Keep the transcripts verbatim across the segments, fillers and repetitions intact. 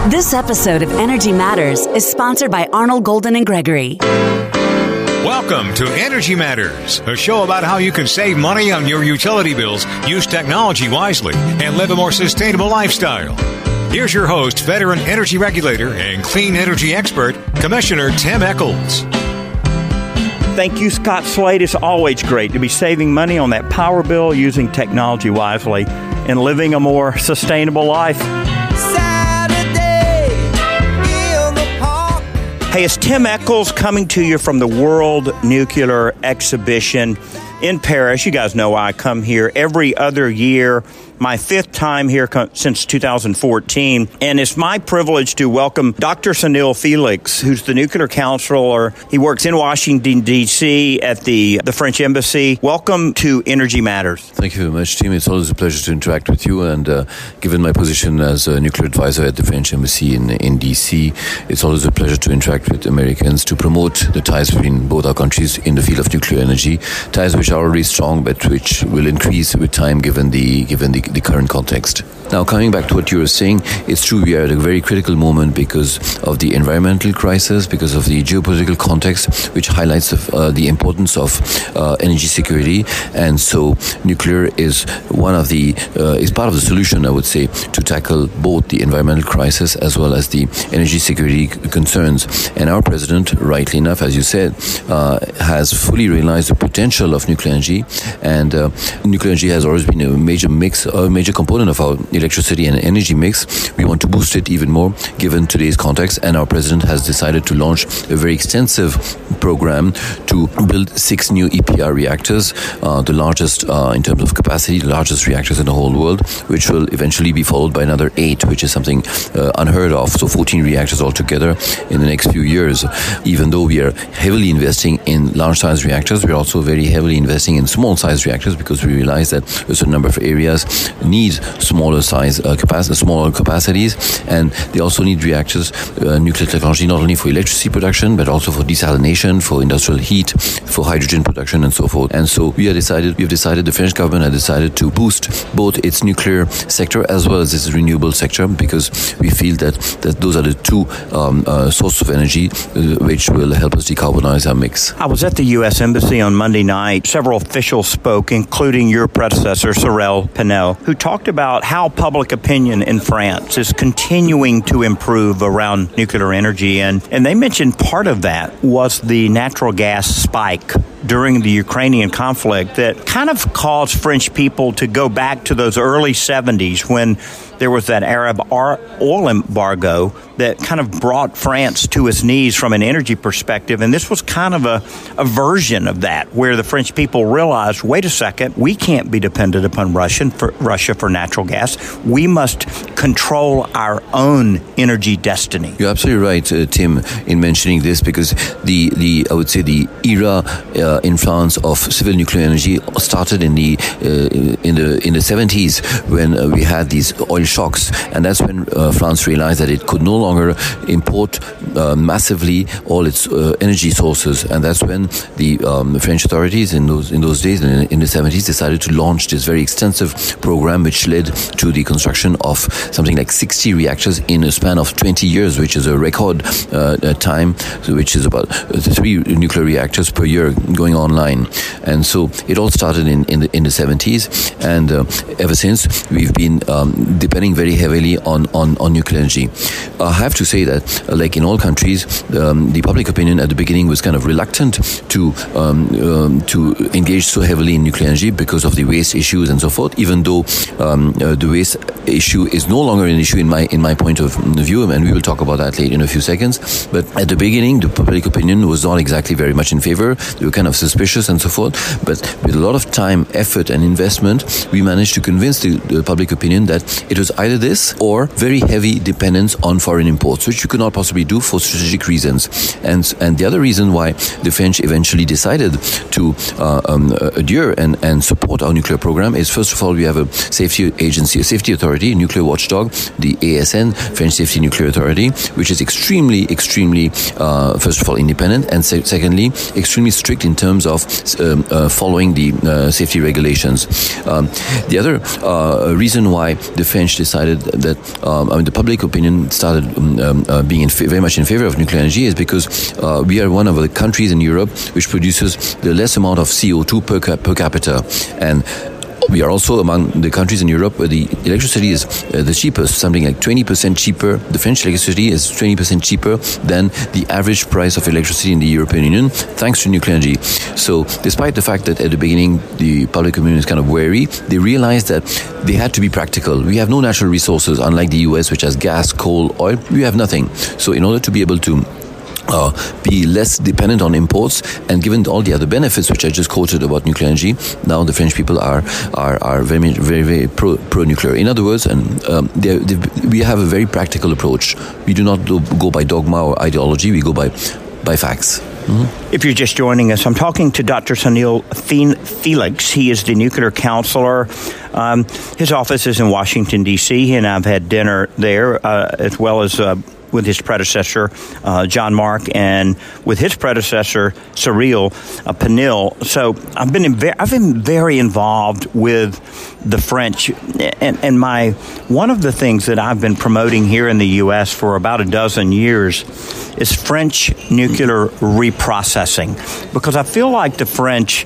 This episode of Energy Matters is sponsored by Arnold Golden and Gregory. Welcome to Energy Matters, a show about how you can save money on your utility bills, use technology wisely, and live a more sustainable lifestyle. Here's your host, veteran energy regulator and clean energy expert, Commissioner Tim Echols. Thank you, Scott Slade. It's always great to be saving money on that power bill, using technology wisely, and living a more sustainable life. Hey, it's Tim Echols coming to you from the World Nuclear Exhibition in Paris. You guys know I come here every other year, my fifth time here since two thousand fourteen. And it's my privilege to welcome Doctor Sunil Felix, who's the nuclear counselor. He works in Washington, D C at the, the French Embassy. Welcome to Energy Matters. Thank you very much, Tim. It's always a pleasure to interact with you. And uh, given my position as a nuclear advisor at the French Embassy in, in D C, it's always a pleasure to interact with Americans to promote the ties between both our countries in the field of nuclear energy, ties which are already strong but which will increase with time given the given the, the current context. Now, coming back to what you were saying, it's true we are at a very critical moment because of the environmental crisis, because of the geopolitical context, which highlights the, uh, the importance of uh, energy security. And so nuclear is one of the, uh, is part of the solution, I would say, to tackle both the environmental crisis as well as the energy security concerns. And our president, rightly enough, as you said, uh, has fully realized the potential of nuclear energy. And uh, nuclear energy has always been a major mix, a major component of our electricity and energy mix. We want to boost it even more given today's context, and our president has decided to launch a very extensive program to build six new E P R reactors, uh, the largest uh, in terms of capacity, the largest reactors in the whole world, which will eventually be followed by another eight, which is something uh, unheard of. So fourteen reactors altogether in the next few years. Even though we are heavily investing in large size reactors, we're also very heavily investing in small size reactors because we realize that a certain number of areas need smaller size uh, capacity, smaller capacities, and they also need reactors, uh, nuclear technology, not only for electricity production but also for desalination, for industrial heat, for hydrogen production, and so forth. And so we have decided, we've decided, the French government has decided to boost both its nuclear sector as well as its renewable sector, because we feel that that those are the two um, uh, sources of energy uh, which will help us decarbonize our mix. I was at the U S Embassy on Monday night. Several officials spoke, including your predecessor, Sorel Pinel, who talked about how public opinion in France is continuing to improve around nuclear energy. And, and they mentioned part of that was the natural gas spike during the Ukrainian conflict that kind of caused French people to go back to those early seventies when there was that Arab oil embargo that kind of brought France to its knees from an energy perspective. And this was kind of a, a version of that, where the French people realized, wait a second, we can't be dependent upon Russian for, Russia for natural gas. We must control our own energy destiny. You're absolutely right, uh, Tim, in mentioning this, because the, the I would say the era uh, in France of civil nuclear energy started in the uh, in the in the seventies when uh, we had these oil shocks, and that's when uh, France realized that it could no longer import uh, massively all its uh, energy sources, and that's when the, um, the French authorities in those in those days in, in the seventies decided to launch this very extensive program, which led to the construction of something like sixty reactors in a span of twenty years, which is a record uh, time, which is about three nuclear reactors per year going online. And so it all started in in the, in the seventies, and uh, ever since we've been um, depending very heavily on, on, on nuclear energy. I have to say that, uh, like in all countries, um, the public opinion at the beginning was kind of reluctant to um, um, to engage so heavily in nuclear energy because of the waste issues and so forth. Even though um, uh, the waste issue is no longer an issue in my in my point of view, and we will talk about that later in a few seconds. But at the beginning, the public opinion was not exactly very much in favor. They were kind of suspicious and so forth. But with a lot of time, effort, and investment, we managed to convince the, the public opinion that it was either this or very heavy dependence on foreign imports, which you could not possibly do for strategic reasons. And and the other reason why the French eventually decided to uh, um, adhere and, and support our nuclear program is, first of all, we have a safety agency, a safety authority, a nuclear watchdog, the A S N, French Safety Nuclear Authority, which is extremely, extremely, uh, first of all, independent, and se- secondly, extremely strict in terms of um, uh, following the uh, safety regulations. Um, the other uh, reason why the French decided that, um, I mean, the public opinion started um, uh, being in fa- very much in favor of nuclear energy is because uh, we are one of the countries in Europe which produces the less amount of C O two per, ca- per capita. And we are also among the countries in Europe where the electricity is uh, the cheapest, something like twenty percent cheaper. The French electricity is twenty percent cheaper than the average price of electricity in the European Union, thanks to nuclear energy. So despite the fact that at the beginning the public opinion is kind of wary, they realized that they had to be practical. We have no natural resources, unlike the U S, which has gas, coal, oil. We have nothing. So in order to be able to Uh, be less dependent on imports, and given all the other benefits which I just quoted about nuclear energy, now the French people are are, are very very very pro pro nuclear. In other words, and um, they're, they're, we have a very practical approach. We do not do, go by dogma or ideology. We go by by facts. Mm-hmm. If you're just joining us, I'm talking to Doctor Sunil Felix. He is the nuclear counselor. Um, his office is in Washington, D C, and I've had dinner there, uh, as well as uh, with his predecessor, uh, John Mark, and with his predecessor, Cyril uh, Penel. So I've been in ve- I've been very involved with the French, and, and my one of the things that I've been promoting here in the U S for about a dozen years is French nuclear reprocessing, because I feel like the French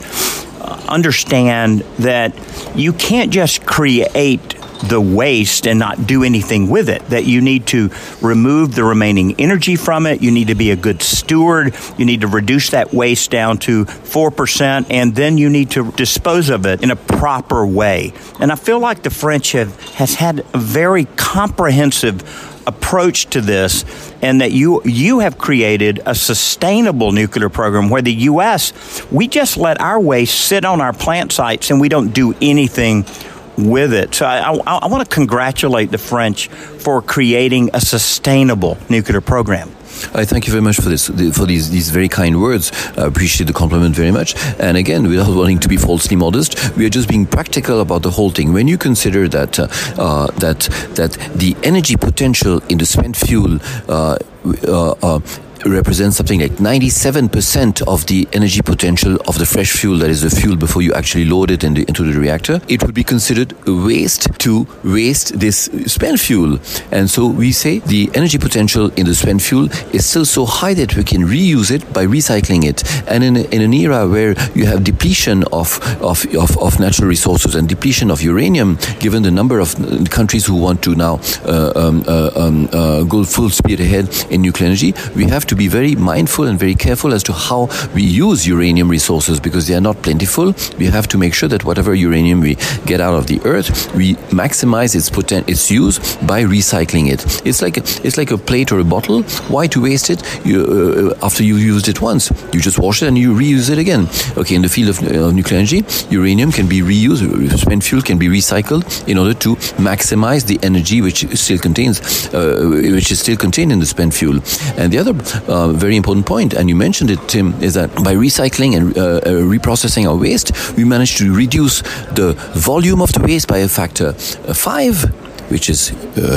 understand that you can't just create the waste and not do anything with it, that you need to remove the remaining energy from it. You need to be a good steward. You need to reduce that waste down to four percent, and then you need to dispose of it in a proper way. And I feel like the French have has had a very comprehensive approach to this, and that you you have created a sustainable nuclear program where the U S, we just let our waste sit on our plant sites and we don't do anything with it. So I, I, I want to congratulate the French for creating a sustainable nuclear program. I thank you very much for this, for these these very kind words. I appreciate the compliment very much. And again, without wanting to be falsely modest, we are just being practical about the whole thing. When you consider that uh, uh, that that the energy potential in the spent fuel uh, uh, uh, represents something like ninety-seven percent of the energy potential of the fresh fuel, that is the fuel before you actually load it in the, into the reactor, it would be considered a waste to waste this spent fuel. And so we say the energy potential in the spent fuel is still so high that we can reuse it by recycling it. And in, in an era where you have depletion of, of, of, of natural resources and depletion of uranium, given the number of countries who want to now uh, um, uh, um, uh, go full speed ahead in nuclear energy, we have to to be very mindful and very careful as to how we use uranium resources, because they are not plentiful. We have to make sure that whatever uranium we get out of the earth, we maximize its poten- its use by recycling it. It's like a, it's like a plate or a bottle. Why to waste it you, uh, after you used it once? You just wash it and you reuse it again. Okay, in the field of uh, nuclear energy, uranium can be reused, spent fuel can be recycled in order to maximize the energy which still contains, uh, which is still contained in the spent fuel. And the other Uh, very important point, and you mentioned it, Tim, is that by recycling and uh, uh, reprocessing our waste, we managed to reduce the volume of the waste by a factor uh, five, which is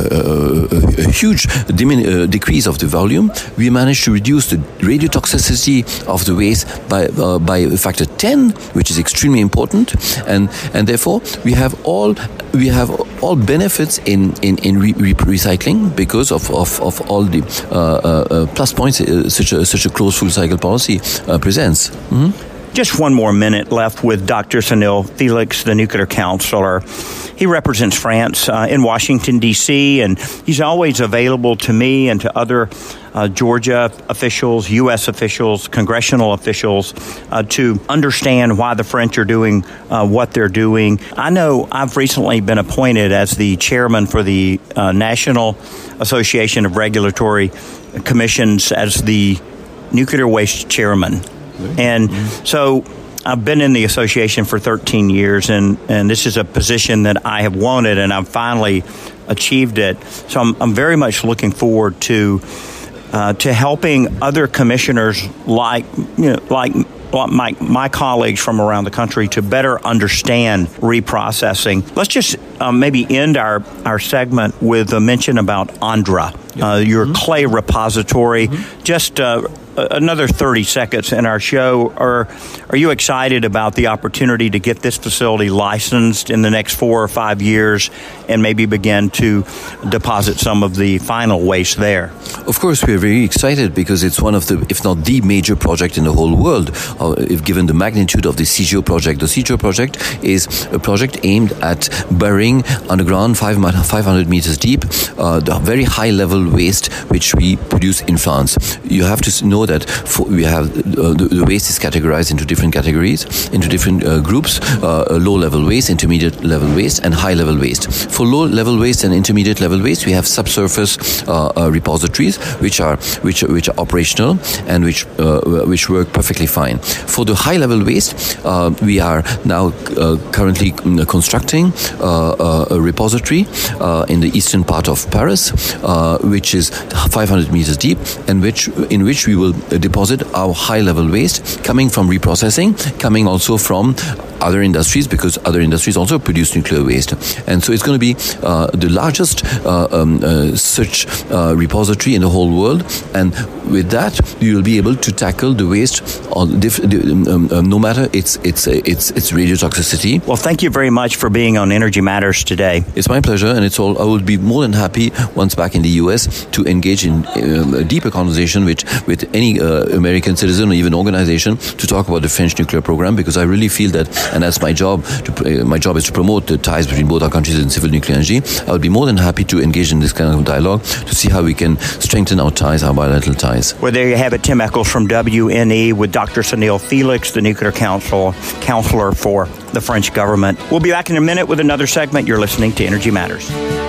uh, a, a huge dimin- uh, decrease of the volume. We managed to reduce the radiotoxicity of the waste by uh, by a factor ten, which is extremely important, and and therefore we have all we have all benefits in in in re- re- recycling because of, of, of all the uh, uh, plus points uh, such a such a closed full cycle policy uh, presents. Mm-hmm. Just one more minute left with Doctor Sunil Felix, the nuclear counselor. He represents France uh, in Washington, D C, and he's always available to me and to other uh, Georgia officials, U S officials, congressional officials uh, to understand why the French are doing uh, what they're doing. I know I've recently been appointed as the chairman for the uh, National Association of Regulatory Commissions as the nuclear waste chairman. And so I've been in the association for thirteen years, and, and this is a position that I have wanted, and I've finally achieved it. So I'm, I'm very much looking forward to uh, to helping other commissioners like you know like my my colleagues from around the country to better understand reprocessing. Let's just uh, maybe end our, our segment with a mention about ANDRA. uh, your mm-hmm. clay repository. Mm-hmm. Just uh, another thirty seconds in our show. Are, are you excited about the opportunity to get this facility licensed in the next four or five years and maybe begin to deposit some of the final waste there? Of course, we are very excited because it's one of the, if not the major project in the whole world, uh, if given the magnitude of the C G O project. The C G O project is a project aimed at burying underground five, five hundred meters deep, uh, the very high level waste which we produce in France. You have to know that for, we have uh, the, the waste is categorized into different categories, into different uh, groups, uh, low level waste, intermediate level waste, and high level waste. For low level waste and intermediate level waste, we have subsurface uh, uh, repositories which are which which are operational and which uh, which work perfectly fine. For the high level waste, uh, we are now uh, currently constructing uh, uh, a repository uh, in the eastern part of Paris, uh, which is five hundred meters deep, and which in which we will deposit our high level waste coming from reprocessing, coming also from other industries, because other industries also produce nuclear waste. And so it's going to be uh, the largest uh, um, uh, such uh, repository in the whole world. And with that, you will be able to tackle the waste on diff- um, um, no matter its its its its radiotoxicity. Well, thank you very much for being on Energy Matters today. It's my pleasure, and it's all. I would be more than happy once back in the U S to engage in um, a deeper conversation with with any uh, American citizen or even organization to talk about the French nuclear program, because I really feel that, and that's my job. To, uh, my job is to promote the ties between both our countries in civil nuclear energy. I would be more than happy to engage in this kind of dialogue to see how we can strengthen our ties, our bilateral ties. Well, there you have it. Tim Echols from W N E with Doctor Sunil Felix, the nuclear counsel, counselor for the French government. We'll be back in a minute with another segment. You're listening to Energy Matters.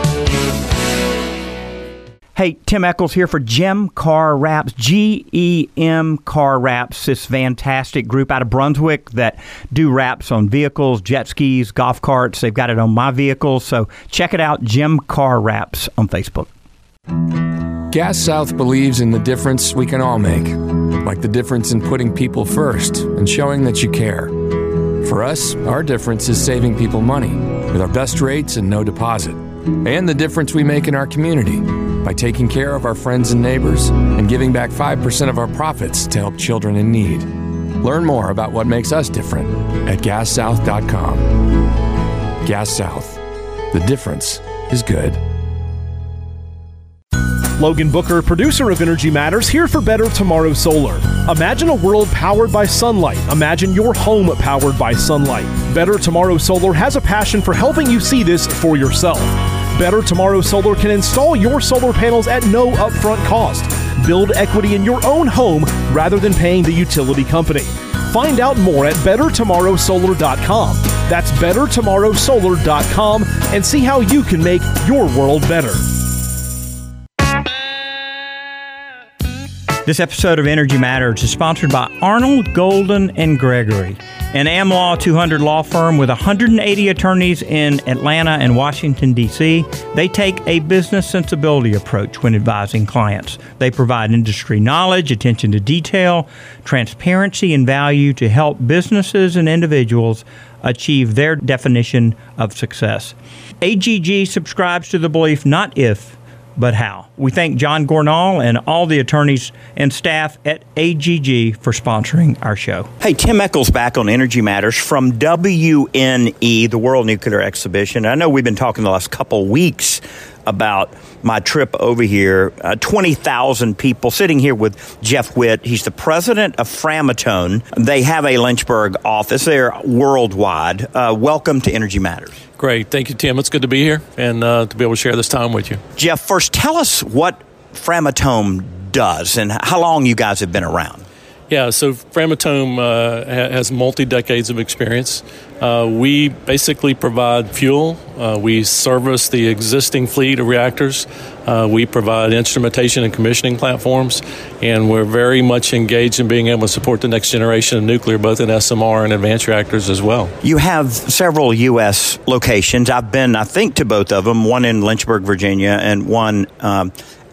Hey, Tim Echols here for Gem Car Wraps, G E M Car Wraps, this fantastic group out of Brunswick that do wraps on vehicles, jet skis, golf carts. They've got it on my vehicle, so check it out, Gem Car Wraps on Facebook. Gas South believes in the difference we can all make, like the difference in putting people first and showing that you care. For us, our difference is saving people money with our best rates and no deposit, and the difference we make in our community by taking care of our friends and neighbors and giving back five percent of our profits to help children in need. Learn more about what makes us different at gas south dot com. Gas South. The difference is good. Logan Booker, producer of Energy Matters, here for Better Tomorrow Solar. Imagine a world powered by sunlight. Imagine your home powered by sunlight. Better Tomorrow Solar has a passion for helping you see this for yourself. Better Tomorrow Solar can install your solar panels at no upfront cost. Build equity in your own home rather than paying the utility company. Find out more at better tomorrow solar dot com. That's better tomorrow solar dot com and see how you can make your world better. This episode of Energy Matters is sponsored by Arnold, Golden and Gregory, an AmLaw two hundred law firm with one hundred eighty attorneys in Atlanta and Washington, D C They take a business sensibility approach when advising clients. They provide industry knowledge, attention to detail, transparency, and value to help businesses and individuals achieve their definition of success. A G G subscribes to the belief not if, but how. We thank John Gornall and all the attorneys and staff at A G G for sponsoring our show. Hey, Tim Echols back on Energy Matters from W N E, the World Nuclear Exhibition. I know we've been talking the last couple weeks about my trip over here. Uh, twenty thousand people sitting here with Jeff Witt. He's the president of Framatome. They have a Lynchburg office. They're worldwide. Uh, welcome to Energy Matters. Great. Thank you, Tim. It's good to be here and uh, to be able to share this time with you. Jeff, first tell us what Framatome does and how long you guys have been around. Yeah, so Framatome uh, has multi-decades of experience. Uh, we basically provide fuel. Uh, we service the existing fleet of reactors. Uh, we provide instrumentation and commissioning platforms, and we're very much engaged in being able to support the next generation of nuclear, both in S M R and advanced reactors as well. You have several U S locations. I've been, I think, to both of them, one in Lynchburg, Virginia, and one um,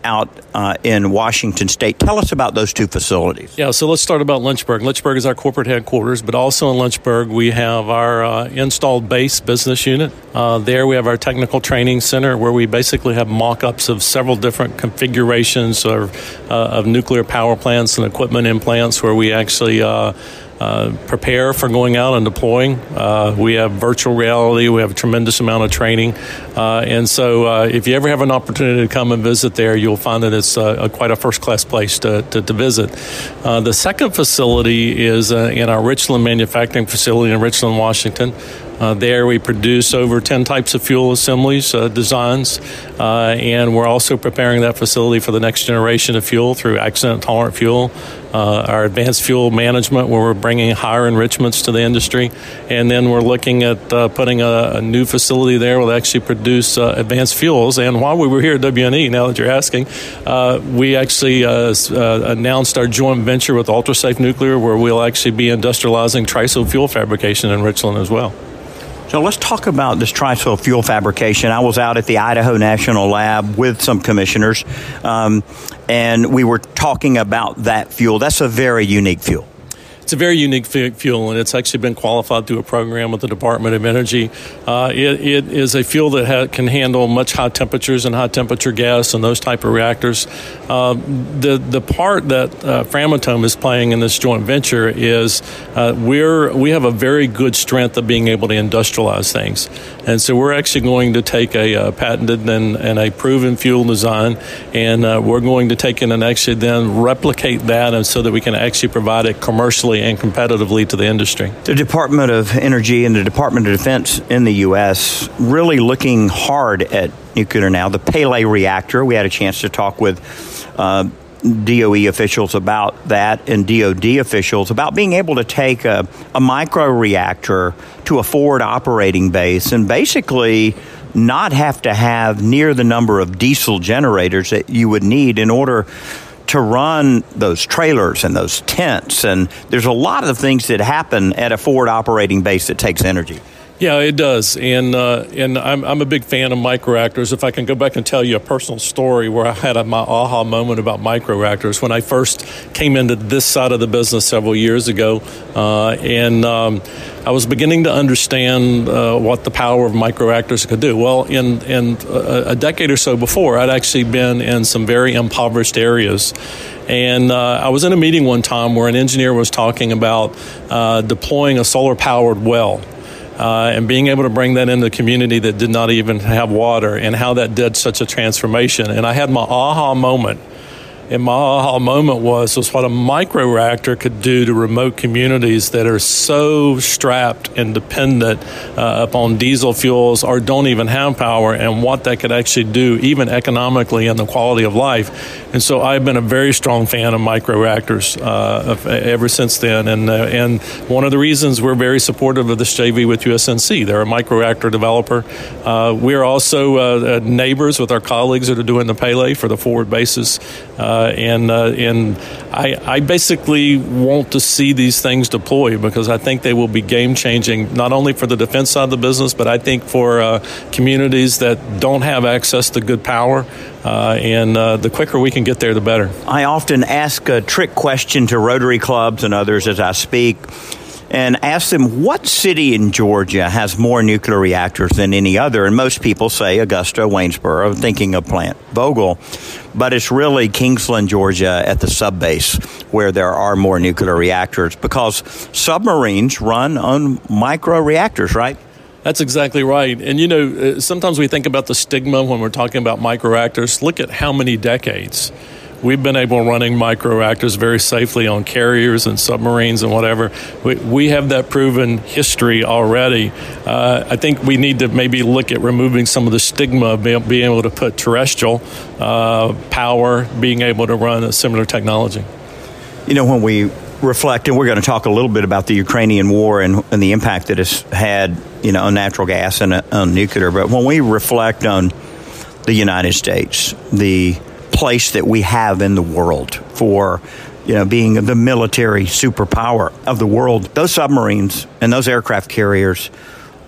out uh, in Washington State. Tell us about those two facilities. Yeah, so let's start about Lynchburg. Lynchburg is our corporate headquarters, but also in Lynchburg we have our uh, installed base business unit. Uh, there we have our technical training center where we basically have mock-ups of several different configurations of, uh, of nuclear power plants and equipment in plants where we actually uh, Uh, prepare for going out and deploying. Uh, we have virtual reality. We have a tremendous amount of training. Uh, and so uh, if you ever have an opportunity to come and visit there, you'll find that it's uh, a, quite a first-class place to, to, to visit. Uh, the second facility is uh, in our Richland manufacturing facility in Richland, Washington. Uh, there we produce over ten types of fuel assemblies, uh, designs, uh, and we're also preparing that facility for the next generation of fuel through accident-tolerant fuel, uh, our advanced fuel management where we're bringing higher enrichments to the industry, and then we're looking at uh, putting a, a new facility there that will actually produce uh, advanced fuels. And while we were here at W and E, now that you're asking, uh, we actually uh, uh, announced our joint venture with UltraSafe Nuclear where we'll actually be industrializing TRISO fuel fabrication in Richland as well. So let's talk about this TRISO fuel fabrication. I was out at the Idaho National Lab with some commissioners, um, and we were talking about that fuel. That's a very unique fuel. It's a very unique fuel, and it's actually been qualified through a program with the Department of Energy. Uh, it, it is a fuel that ha- can handle much high temperatures and high-temperature gas and those type of reactors. Uh, the the part that uh, Framatome is playing in this joint venture is uh, we're we have a very good strength of being able to industrialize things, and so we're actually going to take a, a patented and, and a proven fuel design, and uh, we're going to take it and actually then replicate that, and so that we can actually provide it commercially and competitively to the industry. The Department of Energy and the Department of Defense in the U S really looking hard at nuclear now. The Pele reactor, we had a chance to talk with uh, D O E officials about that and D O D officials about being able to take a, a micro-reactor to a forward operating base and basically not have to have near the number of diesel generators that you would need in order to run those trailers and those tents. And there's a lot of things that happen at a forward operating base that takes energy. Yeah, it does. And uh, and I'm, I'm a big fan of microreactors. If I can go back and tell you a personal story where I had a, my aha moment about microreactors. When I first came into this side of the business several years ago, uh, and um, I was beginning to understand uh, what the power of microreactors could do. Well, in, in a, a decade or so before, I'd actually been in some very impoverished areas. And uh, I was in a meeting one time where an engineer was talking about uh, deploying a solar-powered well. Uh, and being able to bring that into a community that did not even have water and how that did such a transformation. And I had my aha moment. And my aha moment was, was what a micro-reactor could do to remote communities that are so strapped and dependent uh, upon diesel fuels or don't even have power, and what that could actually do even economically and the quality of life. And so I've been a very strong fan of micro-reactors uh, ever since then. And uh, and one of the reasons we're very supportive of this J V with U S N C. They're a micro-reactor developer. Uh, we're also uh, neighbors with our colleagues that are doing the Pele for the forward bases. Uh, and uh, and I, I basically want to see these things deployed because I think they will be game-changing, not only for the defense side of the business, but I think for uh, communities that don't have access to good power. Uh, and uh, the quicker we can get there, the better. I often ask a trick question to Rotary clubs and others as I speak, and ask them what city in Georgia has more nuclear reactors than any other. And most people say Augusta, Waynesboro, thinking of Plant Vogtle. But it's really Kingsland, Georgia, at the subbase where there are more nuclear reactors because submarines run on micro reactors, right? That's exactly right. And, you know, sometimes we think about the stigma when we're talking about microreactors. Look at how many decades we've been able to running microreactors very safely on carriers and submarines and whatever. We, we have that proven history already. Uh, I think we need to maybe look at removing some of the stigma of being, being able to put terrestrial uh, power, being able to run a similar technology. You know, when we reflect, and we're going to talk a little bit about the Ukrainian war and, and the impact that it's had, you know, on natural gas and uh, on nuclear. But when we reflect on the United States, the place that we have in the world for, you know, being the military superpower of the world, those submarines and those aircraft carriers,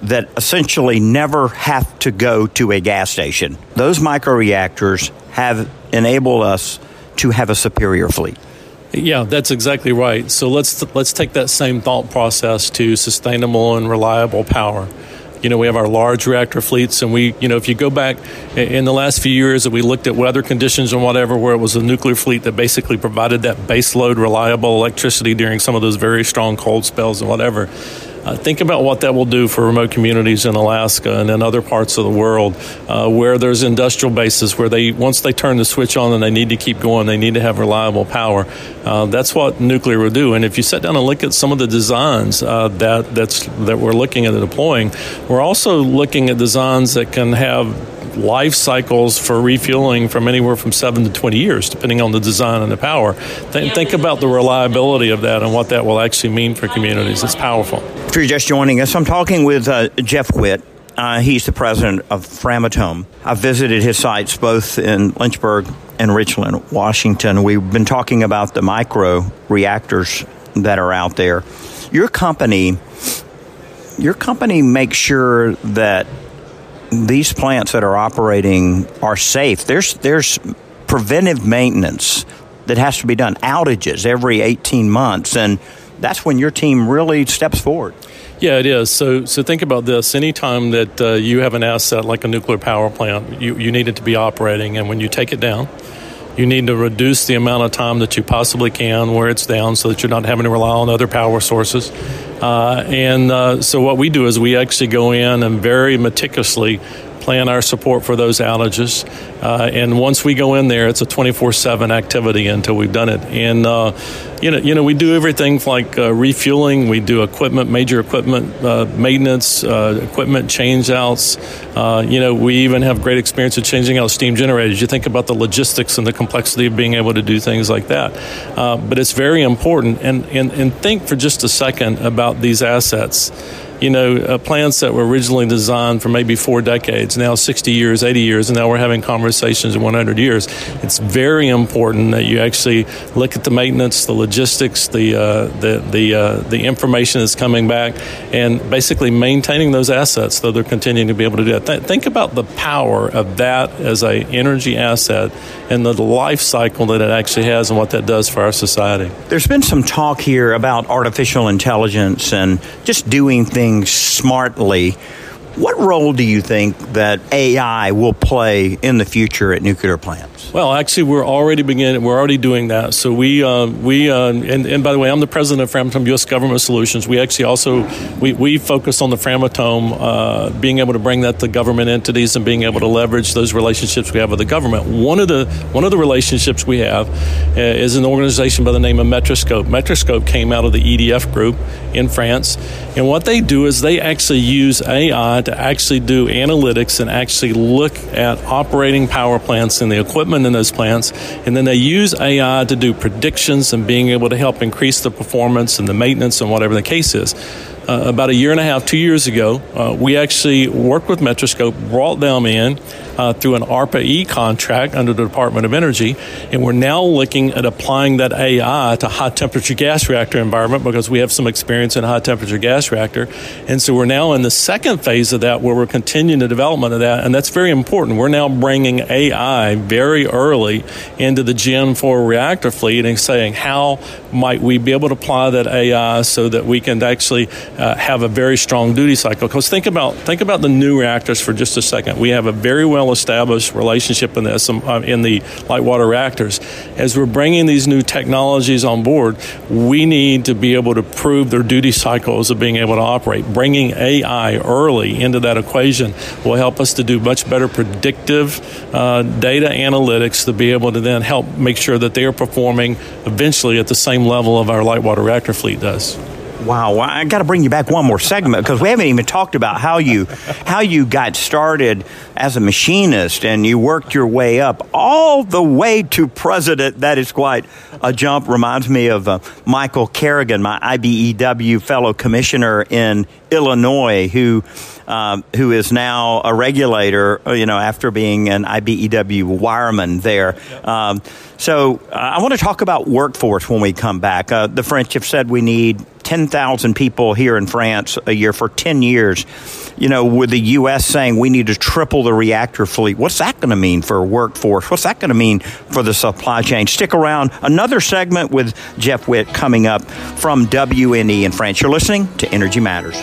that essentially never have to go to a gas station. Those microreactors have enabled us to have a superior fleet. Yeah, that's exactly right. So let's let's take that same thought process to sustainable and reliable power. You know, we have our large reactor fleets, and we, you know, if you go back in the last few years that we looked at weather conditions and whatever, where it was a nuclear fleet that basically provided that base load reliable electricity during some of those very strong cold spells and whatever. Uh, think about what that will do for remote communities in Alaska and in other parts of the world uh, where there's industrial bases where they, once they turn the switch on and they need to keep going, they need to have reliable power. Uh, that's what nuclear will do. And if you sit down and look at some of the designs uh, that that's that we're looking at deploying, we're also looking at designs that can have life cycles for refueling from anywhere from seven to twenty years, depending on the design and the power. Th- think about the reliability of that and what that will actually mean for communities. It's powerful. If you're just joining us, I'm talking with uh, Jeff Witt. Uh, he's the president of Framatome. I've visited his sites both in Lynchburg and Richland, Washington. We've been talking about the micro reactors that are out there. Your company, your company makes sure that these plants that are operating are safe. There's there's preventive maintenance that has to be done, outages every eighteen months, and that's when your team really steps forward. Yeah, it is. So so think about this. Anytime that uh, you have an asset like a nuclear power plant, you, you need it to be operating, and when you take it down, you need to reduce the amount of time that you possibly can where it's down so that you're not having to rely on other power sources. Uh, and uh, so what we do is we actually go in and very meticulously plan our support for those outages. Uh, and once we go in there, it's a twenty-four seven activity until we've done it. And, uh, you know, you know, we do everything like uh, refueling. We do equipment, major equipment uh, maintenance, uh, equipment change-outs. Uh, you know, we even have great experience of changing out steam generators. You think about the logistics and the complexity of being able to do things like that. Uh, but it's very important. And, and, and think for just a second about these assets. You know, uh, plants that were originally designed for maybe four decades, now sixty years, eighty years, and now we're having conversations in one hundred years. It's very important that you actually look at the maintenance, the logistics, the uh, the the uh, the information that's coming back, and basically maintaining those assets so they're continuing to be able to do that. Th- think about the power of that as a energy asset and the life cycle that it actually has and what that does for our society. There's been some talk here about artificial intelligence and just doing things smartly. What role do you think that A I will play in the future at nuclear plants? Well, actually, we're already beginning. We're already doing that. So we, uh, we, uh, and, and by the way, I'm the president of Framatome U S Government Solutions. We actually also we, we focus on the Framatome, uh, being able to bring that to government entities and being able to leverage those relationships we have with the government. One of the one of the relationships we have uh, is an organization by the name of Metroscope. Metroscope came out of the E D F group in France, and what they do is they actually use A I to actually do analytics and actually look at operating power plants and the equipment in those plants, and then they use A I to do predictions and being able to help increase the performance and the maintenance and whatever the case is. Uh, about a year and a half, two years ago, uh, we actually worked with Metroscope, brought them in uh, through an ARPA-E contract under the Department of Energy, and we're now looking at applying that A I to high-temperature gas reactor environment because we have some experience in high-temperature gas reactor. And so we're now in the second phase of that where we're continuing the development of that, and that's very important. We're now bringing A I very early into the Gen four reactor fleet and saying how might we be able to apply that A I so that we can actually Uh, have a very strong duty cycle. Because think about think about the new reactors for just a second. We have a very well established relationship in the uh, in the light water reactors. As we're bringing these new technologies on board, we need to be able to prove their duty cycles of being able to operate. Bringing A I early into that equation will help us to do much better predictive uh, data analytics to be able to then help make sure that they are performing eventually at the same level of our light water reactor fleet does. Wow, I got to bring you back one more segment because we haven't even talked about how you how you got started as a machinist and you worked your way up all the way to president. That is quite a jump. Reminds me of uh, Michael Kerrigan, my I B E W fellow commissioner in Illinois, who um, who is now a regulator, you know, after being an I B E W wireman there. Um, so uh, I want to talk about workforce when we come back. Uh, the French have said we need ten thousand people here in France a year for ten years. You know, with the U S saying we need to triple the reactor fleet, what's that going to mean for a workforce? What's that going to mean for the supply chain? Stick around. Another segment with Jeff Witt coming up from W N E in France. You're listening to Energy Matters.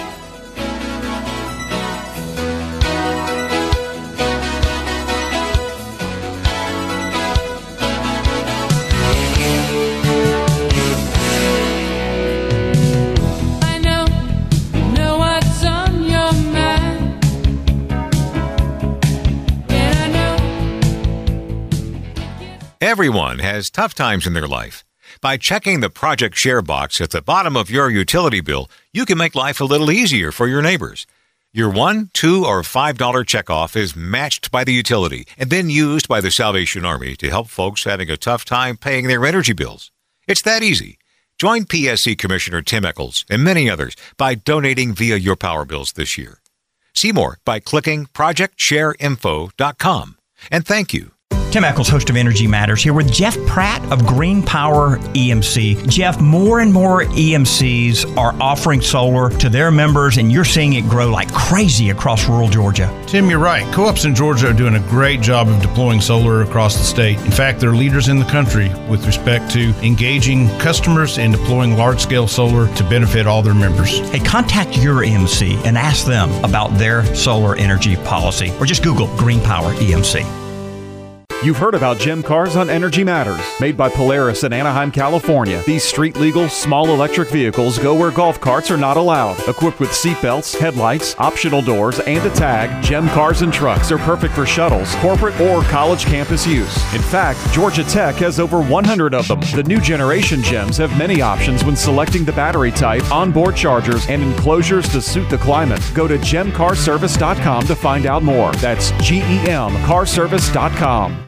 Everyone has tough times in their life. By checking the Project Share box at the bottom of your utility bill, you can make life a little easier for your neighbors. Your one, two, or five dollar checkoff is matched by the utility and then used by the Salvation Army to help folks having a tough time paying their energy bills. It's that easy. Join P S C Commissioner Tim Echols and many others by donating via your power bills this year. See more by clicking project share info dot com. And thank you. Tim Echols, host of Energy Matters, here with Jeff Pratt of Green Power E M C. Jeff, more and more E M Cs are offering solar to their members, and you're seeing it grow like crazy across rural Georgia. Tim, you're right. Co-ops in Georgia are doing a great job of deploying solar across the state. In fact, they're leaders in the country with respect to engaging customers and deploying large-scale solar to benefit all their members. Hey, contact your E M C and ask them about their solar energy policy, or just Google Green Power E M C. You've heard about Gem Cars on Energy Matters, made by Polaris in Anaheim, California. These street-legal, small electric vehicles go where golf carts are not allowed. Equipped with seatbelts, headlights, optional doors, and a tag, Gem Cars and trucks are perfect for shuttles, corporate, or college campus use. In fact, Georgia Tech has over one hundred of them. The new generation Gems have many options when selecting the battery type, onboard chargers, and enclosures to suit the climate. Go to gem car service dot com to find out more. That's G E M car service dot com.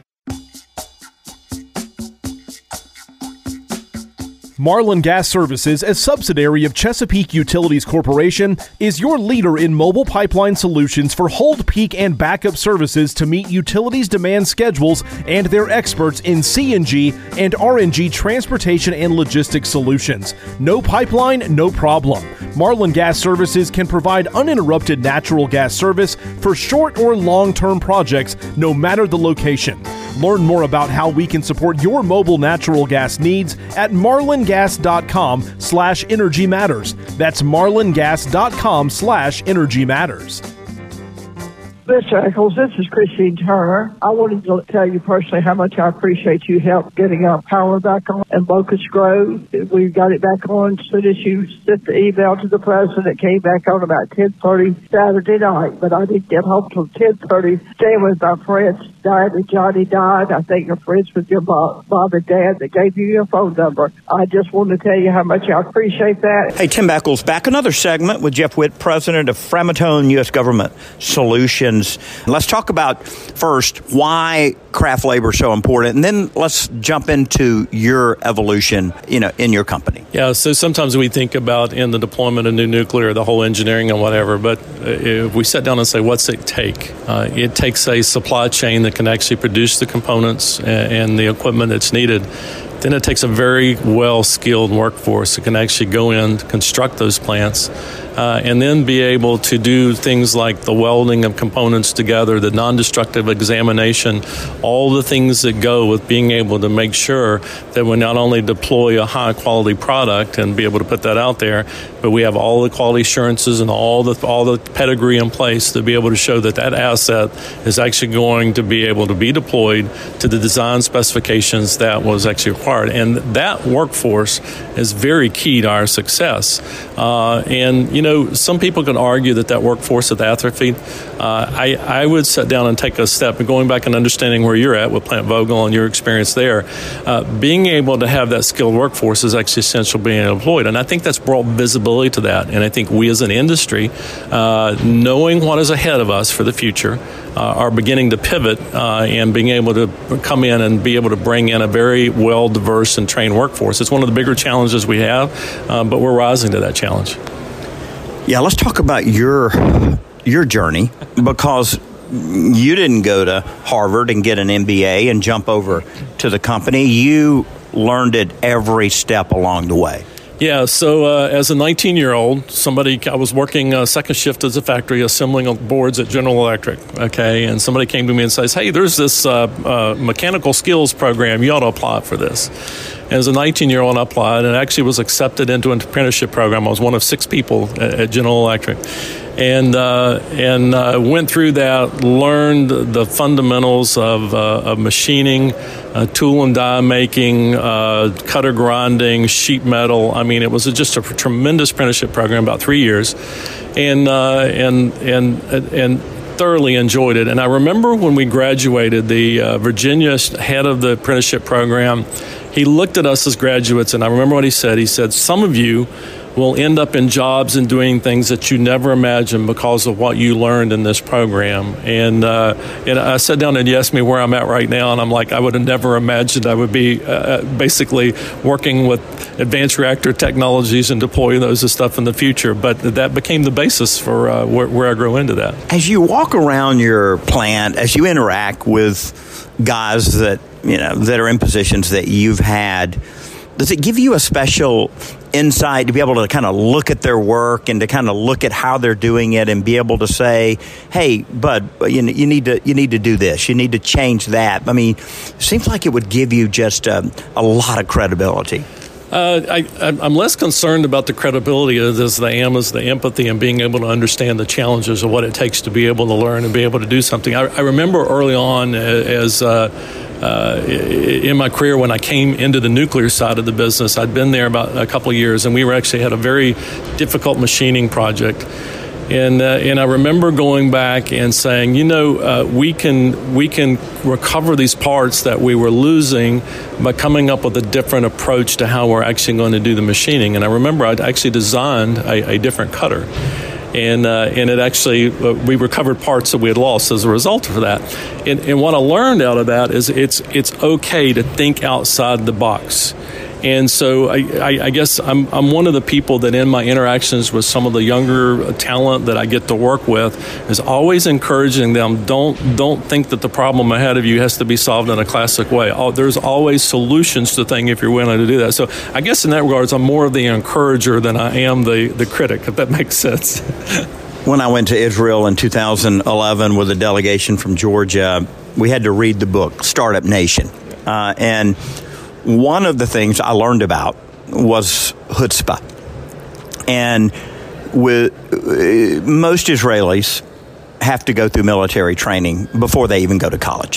Marlin Gas Services, a subsidiary of Chesapeake Utilities Corporation, is your leader in mobile pipeline solutions for hold, peak, and backup services to meet utilities' demand schedules, and they're experts in C N G and R N G transportation and logistics solutions. No pipeline, no problem. Marlin Gas Services can provide uninterrupted natural gas service for short or long-term projects, no matter the location. Learn more about how we can support your mobile natural gas needs at marlin gas dot com slash energy matters. That's marlin gas dot com slash energy matters. Mister Echols, this is Christine Turner. I wanted to tell you personally how much I appreciate you help getting our power back on in Locust Grove. We got it back on as soon as you sent the email to the president. It came back on about ten thirty Saturday night, but I didn't get home till ten thirty. Staying with my friends, Diane and Johnny died. I think you're friends with your mom, mom and dad that gave you your phone number. I just wanted to tell you how much I appreciate that. Hey, Tim Echols, back another segment with Jeff Witt, president of Framatome U S Government Solutions. Let's talk about first why craft labor is so important, and then let's jump into your evolution, you know, in your company. Yeah, so sometimes we think about in the deployment of new nuclear, the whole engineering and whatever, but if we sit down and say, what's it take? Uh, it takes a supply chain that can actually produce the components and, and the equipment that's needed. Then it takes a very well-skilled workforce that can actually go in, construct those plants, uh, and then be able to do things like the welding of components together, the non-destructive examination, all the things that go with being able to make sure that we not only deploy a high-quality product and be able to put that out there, but we have all the quality assurances and all the all the pedigree in place to be able to show that that asset is actually going to be able to be deployed to the design specifications that was actually required. And that workforce is very key to our success. Uh, and, you know, some people can argue that that workforce is atrophied. Uh, I, I would sit down and take a step, and going back and understanding where you're at with Plant Vogtle and your experience there, uh, being able to have that skilled workforce is actually essential being employed. And I think that's brought visibility to that. And I think we as an industry, uh, knowing what is ahead of us for the future, uh, are beginning to pivot uh, and being able to come in and be able to bring in a very well diverse and trained workforce. It's one of the bigger challenges we have, uh, but we're rising to that challenge. Yeah, let's talk about your your journey, because you didn't go to Harvard and get an M B A and jump over to the company. You learned it every step along the way. Yeah, so uh, as a nineteen-year-old, somebody, I was working uh, second shift as a factory assembling boards at General Electric, okay, and somebody came to me and says, hey, there's this uh, uh, mechanical skills program, you ought to apply for this. And as a nineteen-year-old, I applied and actually was accepted into an apprenticeship program. I was one of six people at, at General Electric. And uh, and uh, went through that, learned the fundamentals of, uh, of machining, uh, tool and die making, uh, cutter grinding, sheet metal. I mean, it was just a tremendous apprenticeship program, about three years, and uh, and and and thoroughly enjoyed it. And I remember when we graduated, the uh, Virginia head of the apprenticeship program, he looked at us as graduates, and I remember what he said. He said, "Some of you will end up in jobs and doing things that you never imagined because of what you learned in this program." And uh, and I sat down and he asked me where I'm at right now, and I'm like, I would have never imagined I would be uh, basically working with advanced reactor technologies and deploying those as stuff in the future. But that became the basis for uh, where, where I grew into that. As you walk around your plant, as you interact with guys that you know that are in positions that you've had, does it give you a special insight to be able to kind of look at their work and to kind of look at how they're doing it and be able to say, hey, bud, you, you need to you need to do this. You need to change that. I mean, it seems like it would give you just a, a lot of credibility. Uh, I, I'm less concerned about the credibility as I am as the empathy and being able to understand the challenges of what it takes to be able to learn and be able to do something. I, I remember early on as uh, uh, in my career when I came into the nuclear side of the business, I'd been there about a couple of years, and we were actually had a very difficult machining project. And uh, and I remember going back and saying, you know, uh, we can we can recover these parts that we were losing by coming up with a different approach to how we're actually going to do the machining. And I remember I'd actually designed a, a different cutter. And uh, and it actually, uh, we recovered parts that we had lost as a result of that. And, and what I learned out of that is it's it's okay to think outside the box. And so I, I, I guess I'm I'm one of the people that in my interactions with some of the younger talent that I get to work with is always encouraging them, don't don't think that the problem ahead of you has to be solved in a classic way. There's always solutions to things if you're willing to do that. So I guess in that regards, I'm more of the encourager than I am the, the critic, if that makes sense. When I went to Israel in two thousand eleven with a delegation from Georgia, we had to read the book, Startup Nation. Uh, and one of the things I learned about was chutzpah. And with uh, most Israelis have to go through military training before they even go to college.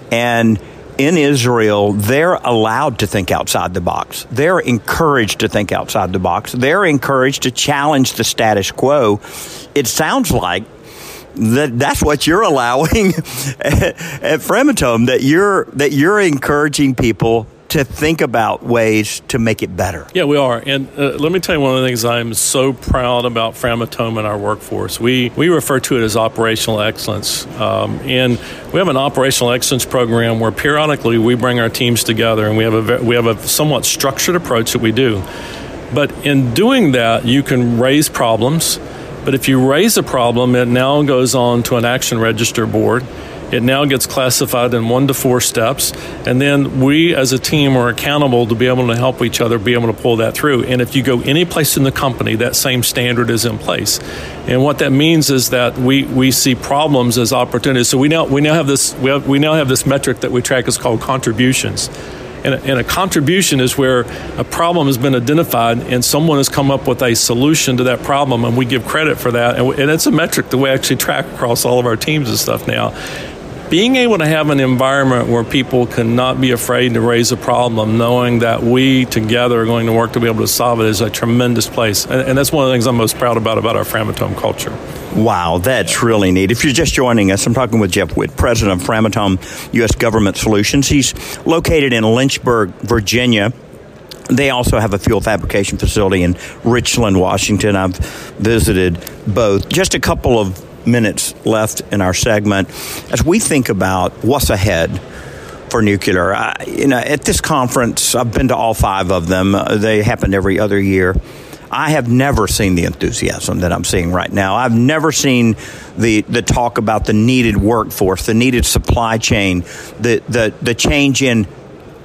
And in Israel, they're allowed to think outside the box. They're encouraged to think outside the box. They're encouraged to challenge the status quo. It sounds like that that's what you're allowing at, at Framatome, that you're that you're encouraging people to think about ways to make it better. Yeah, we are. And uh, let me tell you one of the things I'm so proud about Framatome and our workforce. We we refer to it as operational excellence. Um, and we have an operational excellence program where periodically we bring our teams together, and we have a we have a somewhat structured approach that we do. But in doing that, you can raise problems. But if you raise a problem, it now goes on to an action register board. It now gets classified in one to four steps, and then we as a team are accountable to be able to help each other be able to pull that through. And if you go any place in the company, that same standard is in place. And what that means is that we, we see problems as opportunities. So we now we now have this we have we now have this metric that we track is called contributions. And a, and a contribution is where a problem has been identified and someone has come up with a solution to that problem, and we give credit for that. And, and it's a metric that we actually track across all of our teams and stuff now. Being able to have an environment where people cannot be afraid to raise a problem, knowing that we together are going to work to be able to solve it, is a tremendous place. And, and that's one of the things I'm most proud about about our Framatome culture. Wow, that's really neat. If you're just joining us, I'm talking with Jeff Witt, president of Framatome U S Government Solutions. He's located in Lynchburg, Virginia. They also have a fuel fabrication facility in Richland, Washington. I've visited both. Just a couple of minutes left in our segment. As we think about what's ahead for nuclear, I, you know, at this conference, I've been to all five of them. Uh, they happen every other year. I have never seen the enthusiasm that I'm seeing right now. I've never seen the the talk about the needed workforce, the needed supply chain, the the, the change in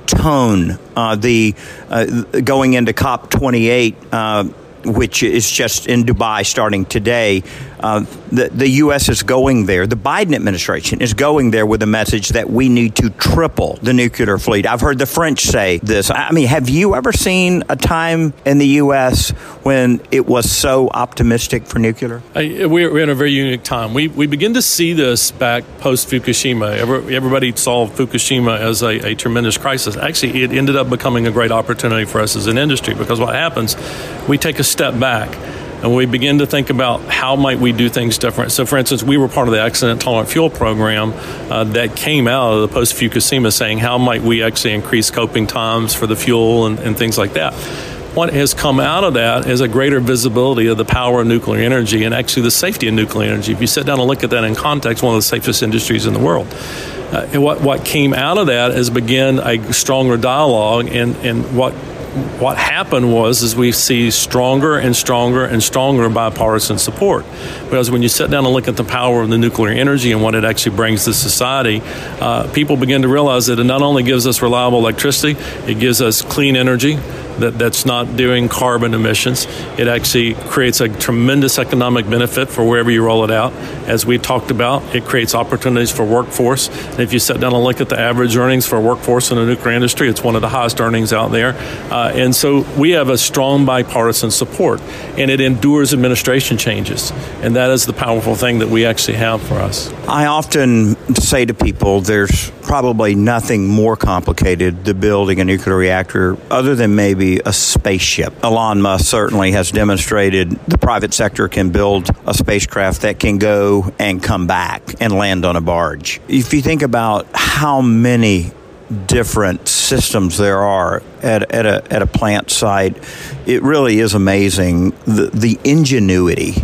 tone, uh, the uh, going into COP twenty-eight, uh, which is just in Dubai starting today. Uh, the, the U S is going there. The Biden administration is going there with a message that we need to triple the nuclear fleet. I've heard the French say this. I mean, have you ever seen a time in the U S when it was so optimistic for nuclear? I, we're in a very unique time. We we begin to see this back post-Fukushima. Every, everybody saw Fukushima as a, a tremendous crisis. Actually, it ended up becoming a great opportunity for us as an industry, because what happens, we take a step back and we begin to think about how might we do things different. So, for instance, we were part of the Accident Tolerant Fuel Program uh, that came out of the post-Fukushima, saying how might we actually increase coping times for the fuel and, and things like that. What has come out of that is a greater visibility of the power of nuclear energy and actually the safety of nuclear energy. If you sit down and look at that in context, one of the safest industries in the world. Uh, and what, what came out of that is begin a stronger dialogue, and, and what What happened was is we see stronger and stronger and stronger bipartisan support. Because when you sit down and look at the power of the nuclear energy and what it actually brings to society, uh, people begin to realize that it not only gives us reliable electricity, it gives us clean energy that, that's not doing carbon emissions. It actually creates a tremendous economic benefit for wherever you roll it out. As we talked about, it creates opportunities for workforce. And if you sit down and look at the average earnings for a workforce in the nuclear industry, it's one of the highest earnings out there. Uh, and so we have a strong bipartisan support, and it endures administration changes. And that is the powerful thing that we actually have for us. I often say to people there's probably nothing more complicated than building a nuclear reactor other than maybe a spaceship. Elon Musk certainly has demonstrated the private sector can build a spacecraft that can go and come back and land on a barge. If you think about how many different systems there are at, at a at a plant site, it really is amazing the, the ingenuity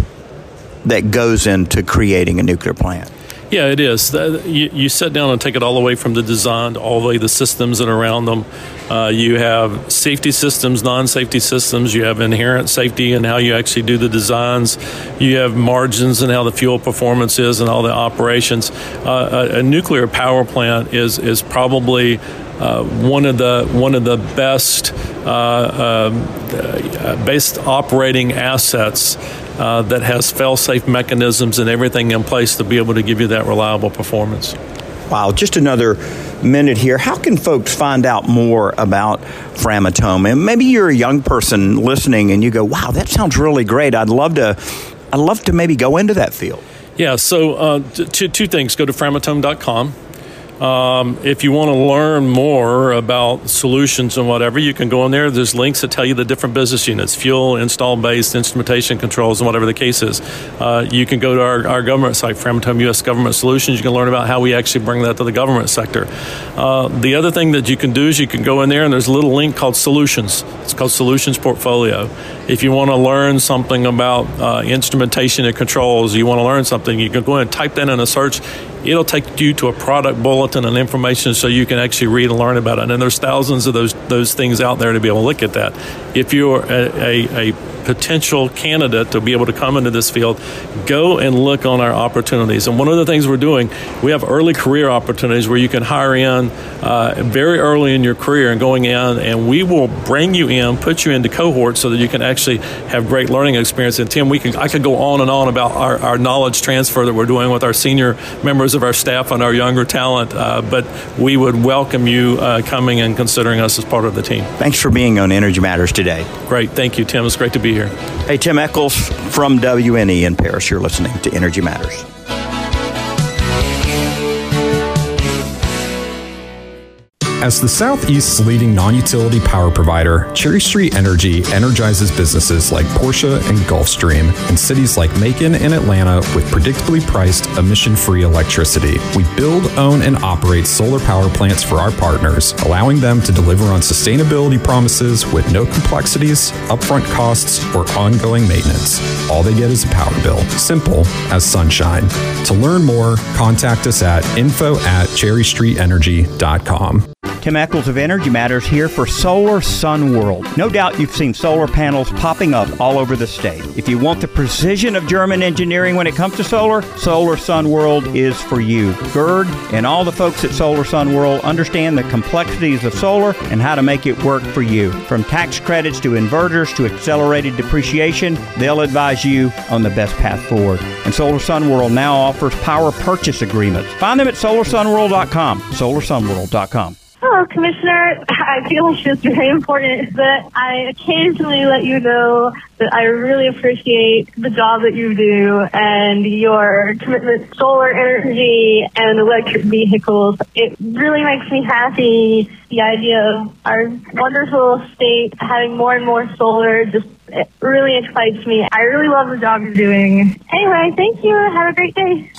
that goes into creating a nuclear plant. Yeah, it is. You, you sit down and take it all the way from the design to all the way the systems that are around them. Uh, you have safety systems, non-safety systems. You have inherent safety and how you actually do the designs. You have margins and how the fuel performance is and all the operations. Uh, a, a nuclear power plant is is probably Uh, one of the one of the best uh, uh, based operating assets uh, that has fail-safe mechanisms and everything in place to be able to give you that reliable performance. Wow, just another minute here. How can folks find out more about Framatome? And maybe you're a young person listening and you go, "Wow, that sounds really great. I'd love to, I'd love to maybe go into that field." Yeah. So uh, two two things. Go to framatome dot com. Um, if you want to learn more about solutions and whatever, you can go in there. There's links that tell you the different business units, fuel, install-based, instrumentation controls, and whatever the case is. Uh, you can go to our, our government site, Framatome U S Government Solutions. You can learn about how we actually bring that to the government sector. Uh, the other thing that you can do is you can go in there and there's a little link called Solutions. It's called Solutions Portfolio. If you want to learn something about uh, instrumentation and controls, you want to learn something, you can go in and type that in a search. It'll take you to a product bulletin and information so you can actually read and learn about it. And there's thousands of those those things out there to be able to look at that. If you're a, a, a potential candidate to be able to come into this field, go and look on our opportunities. And one of the things we're doing, we have early career opportunities where you can hire in uh, very early in your career and going in, and we will bring you in, put you into cohorts so that you can actually have great learning experience. And Tim, we can I could go on and on about our, our knowledge transfer that we're doing with our senior members of our staff and our younger talent, uh, but we would welcome you uh, coming and considering us as part of the team. Thanks for being on Energy Matters today. Great. Thank you, Tim. It's great to be here. Hey, Tim Echols from W N E in Paris. You're listening to Energy Matters. As the Southeast's leading non-utility power provider, Cherry Street Energy energizes businesses like Porsche and Gulfstream and cities like Macon and Atlanta with predictably priced, emission-free electricity. We build, own, and operate solar power plants for our partners, allowing them to deliver on sustainability promises with no complexities, upfront costs, or ongoing maintenance. All they get is a power bill. Simple as sunshine. To learn more, contact us at info at cherry street energy dot com. Tim Eccles of Energy Matters here for Solar Sun World. No doubt you've seen solar panels popping up all over the state. If you want the precision of German engineering when it comes to solar, Solar Sun World is for you. Gerd and all the folks at Solar Sun World understand the complexities of solar and how to make it work for you. From tax credits to inverters to accelerated depreciation, they'll advise you on the best path forward. And Solar Sun World now offers power purchase agreements. Find them at solar sun world dot com. solar sun world dot com. Hello, Commissioner. I feel like it's very important that I occasionally let you know that I really appreciate the job that you do and your commitment to solar energy and electric vehicles. It really makes me happy, the idea of our wonderful state having more and more solar. Just it really excites me. I really love the job you're doing. Anyway, thank you. Have a great day.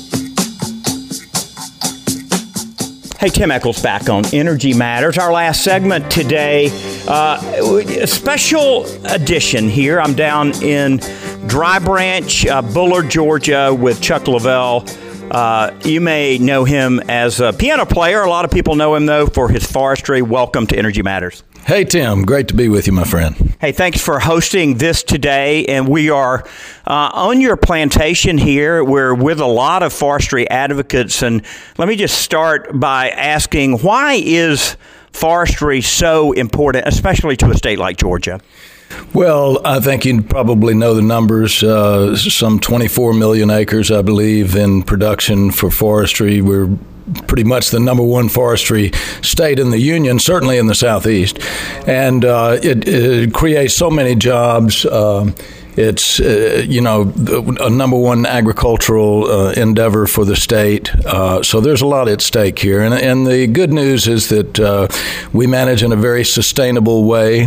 Hey, Tim Eccles back on Energy Matters. Our last segment today, uh, a special edition here. I'm down in Dry Branch, uh, Bullard, Georgia with Chuck Lavelle. Uh, you may know him as a piano player. A lot of people know him, though, for his forestry. Welcome to Energy Matters. Hey, Tim. Great to be with you, my friend. Hey, thanks for hosting this today. And we are uh, on your plantation here. We're with a lot of forestry advocates. And let me just start by asking, why is forestry so important, especially to a state like Georgia? Well, I think you probably know the numbers. Uh, some twenty-four million acres, I believe, in production for forestry. We're pretty much the number one forestry state in the union, certainly in the Southeast. And uh, it, it creates so many jobs. Uh, It's, uh, you know, a number one agricultural uh, endeavor for the state. Uh, so there's a lot at stake here. And, and the good news is that uh, we manage in a very sustainable way.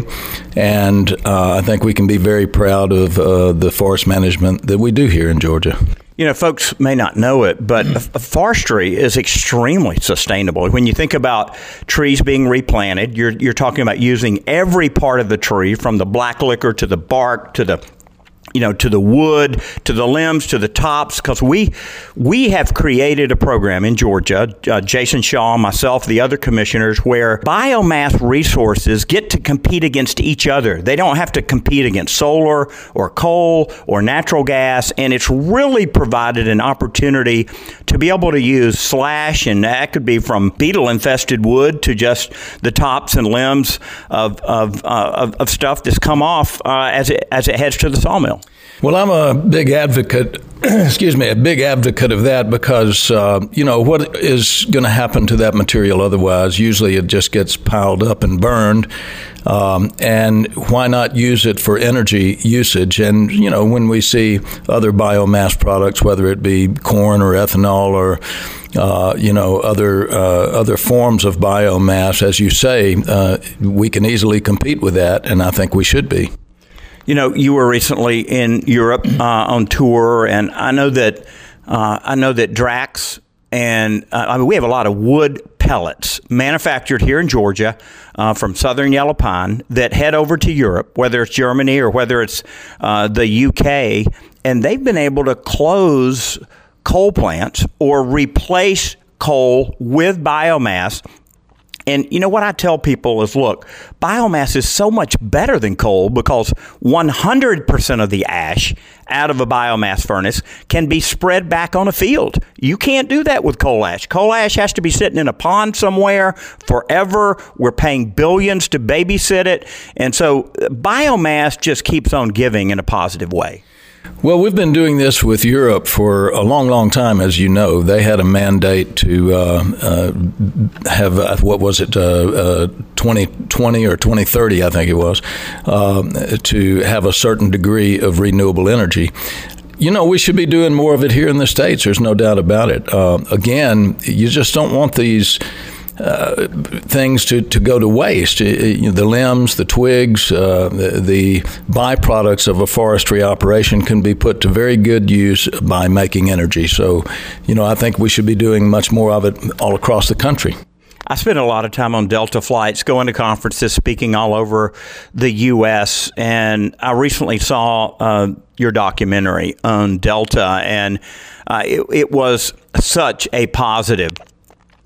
And uh, I think we can be very proud of uh, the forest management that we do here in Georgia. You know, folks may not know it, but forestry is extremely sustainable. When you think about trees being replanted, you're you're talking about using every part of the tree, from the black liquor to the bark to the you know, to the wood, to the limbs, to the tops, because we we have created a program in Georgia, uh, Jason Shaw, myself, the other commissioners, where biomass resources get to compete against each other. They don't have to compete against solar or coal or natural gas, and it's really provided an opportunity to be able to use slash, and that could be from beetle-infested wood to just the tops and limbs of of uh, of, of stuff that's come off uh, as it as it heads to the sawmill. Well, I'm a big advocate, excuse me, a big advocate of that because, uh, you know, what is going to happen to that material otherwise? Usually it just gets piled up and burned. Um, and why not use it for energy usage? And, you know, when we see other biomass products, whether it be corn or ethanol or, uh, you know, other uh, other forms of biomass, as you say, uh, we can easily compete with that, and I think we should be. You know, you were recently in Europe uh, on tour, and I know that uh, I know that Drax and uh, I mean we have a lot of wood pellets manufactured here in Georgia uh, from southern yellow pine that head over to Europe, whether it's Germany or whether it's uh, the U K, and they've been able to close coal plants or replace coal with biomass. And you know what I tell people is, look, biomass is so much better than coal because one hundred percent of the ash out of a biomass furnace can be spread back on a field. You can't do that with coal ash. Coal ash has to be sitting in a pond somewhere forever. We're paying billions to babysit it. And so biomass just keeps on giving in a positive way. Well, we've been doing this with Europe for a long, long time, as you know. They had a mandate to uh, uh, have, uh, what was it, uh, uh, twenty twenty or twenty thirty, I think it was, uh, to have a certain degree of renewable energy. You know, we should be doing more of it here in the States. There's no doubt about it. Uh, again, you just don't want these Uh, things to, to go to waste. You know, the limbs, the twigs, uh, the, the byproducts of a forestry operation can be put to very good use by making energy. So, you know, I think we should be doing much more of it all across the country. I spend a lot of time on Delta flights, going to conferences, speaking all over the U S, and I recently saw uh, your documentary on Delta, and uh, it, it was such a positive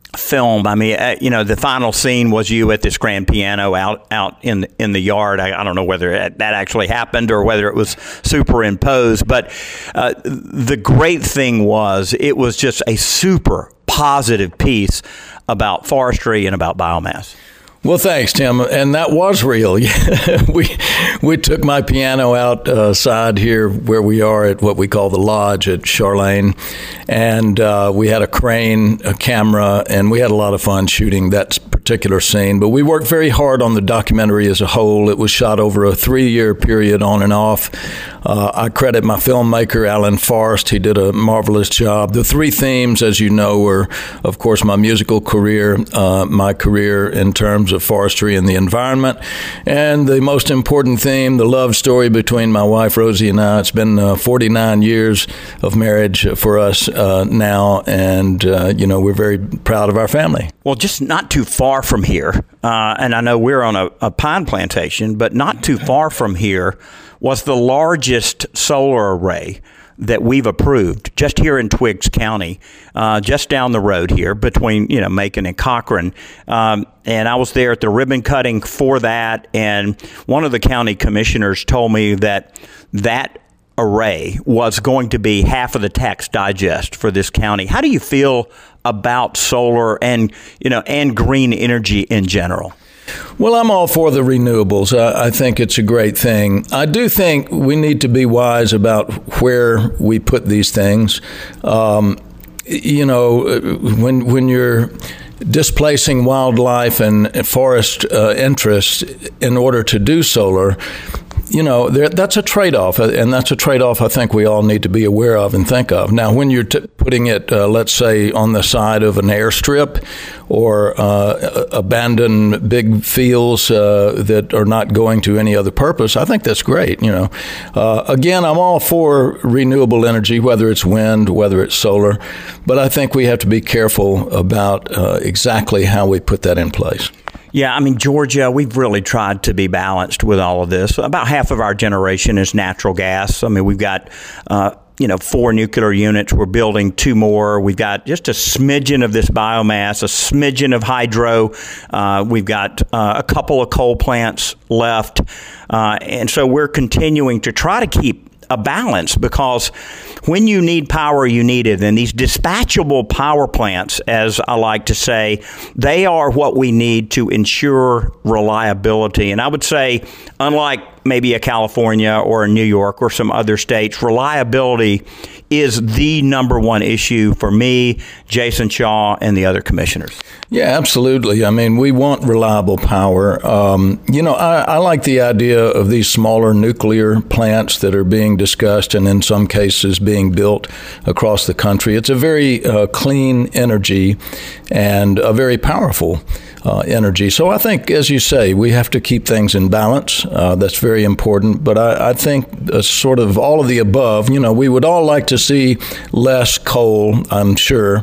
film. I mean, uh, you know, the final scene was you at this grand piano out out in in the yard. I, I don't know whether it, that actually happened or whether it was superimposed, but uh, the great thing was it was just a super positive piece about forestry and about biomass. Well, thanks, Tim. And that was real. we we took my piano outside here where we are at what we call the Lodge at Charlene. And uh, we had a crane, a camera, and we had a lot of fun shooting that particular scene. But we worked very hard on the documentary as a whole. It was shot over a three-year period on and off. Uh, I credit my filmmaker, Alan Forrest. He did a marvelous job. The three themes, as you know, were, of course, my musical career, uh, my career in terms of forestry and the environment, and the most important theme, the love story between my wife Rosie and I. It's been uh, forty-nine years of marriage for us uh, now, and uh, you know, we're very proud of our family. Well, just not too far from here, uh, and I know we're on a, a pine plantation, but not too far from here was the largest solar array that we've approved just here in Twiggs County, uh, just down the road here between, you know, Macon and Cochran. Um, and I was there at the ribbon cutting for that. And one of the county commissioners told me that that array was going to be half of the tax digest for this county. How do you feel about solar and, you know, and green energy in general? Well, I'm all for the renewables. I, I think it's a great thing. I do think we need to be wise about where we put these things. Um, you know, when when you're displacing wildlife and forest uh, interests in order to do solar, you know, there, that's a trade-off, and that's a trade-off I think we all need to be aware of and think of. Now, when you're t- putting it, uh, let's say, on the side of an airstrip or uh, abandoned big fields uh, that are not going to any other purpose, I think that's great, you know. Uh, again, I'm all for renewable energy, whether it's wind, whether it's solar, but I think we have to be careful about uh, exactly how we put that in place. Yeah, I mean, Georgia, we've really tried to be balanced with all of this. About half of our generation is natural gas. I mean, we've got, uh, you know, four nuclear units. We're building two more. We've got just a smidgen of this biomass, a smidgen of hydro. Uh, we've got uh, a couple of coal plants left. Uh, and so we're continuing to try to keep a balance, because when you need power, you need it. And these dispatchable power plants, as I like to say, they are what we need to ensure reliability. And I would say, unlike maybe a California or a New York or some other states, reliability is the number one issue for me, Jason Shaw, and the other commissioners. Yeah, absolutely. I mean, we want reliable power. Um, you know, I, I like the idea of these smaller nuclear plants that are being discussed and in some cases being built across the country. It's a very uh, clean energy and a very powerful Uh, energy. So I think, as you say, we have to keep things in balance. Uh, that's very important. But I, I think uh, sort of all of the above, you know, we would all like to see less coal, I'm sure,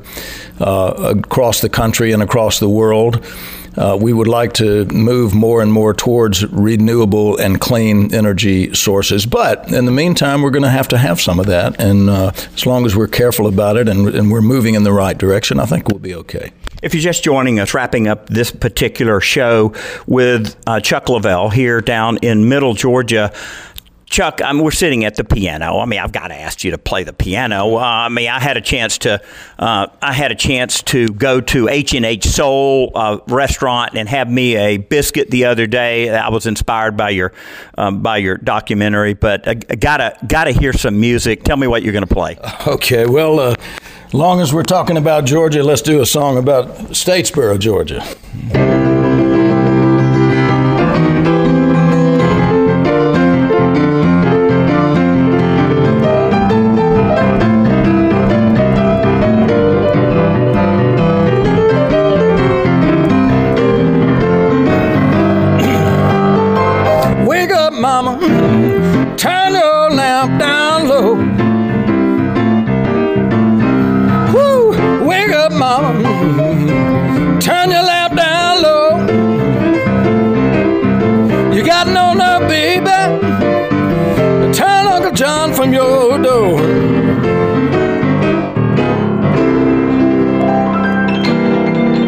uh, across the country and across the world. Uh, we would like to move more and more towards renewable and clean energy sources. But in the meantime, we're going to have to have some of that. And uh, as long as we're careful about it and, and we're moving in the right direction, I think we'll be okay. If you're just joining us, wrapping up this particular show with uh, Chuck Leavell here down in Middle Georgia. Chuck, I mean, we're sitting at the piano. I mean, I've got to ask you to play the piano. Uh, I mean, I had a chance to, uh, I had a chance to go to H and H Soul uh, restaurant and have me a biscuit the other day. I was inspired by your, um, by your documentary. But I, I gotta, gotta hear some music. Tell me what you're going to play. Okay, well, uh, as long as we're talking about Georgia, let's do a song about Statesboro, Georgia. Wake up, mama, turn your lamp down low. Wake up, mama, turn your lamp down low. You got no nerve, baby, turn Uncle John from your door.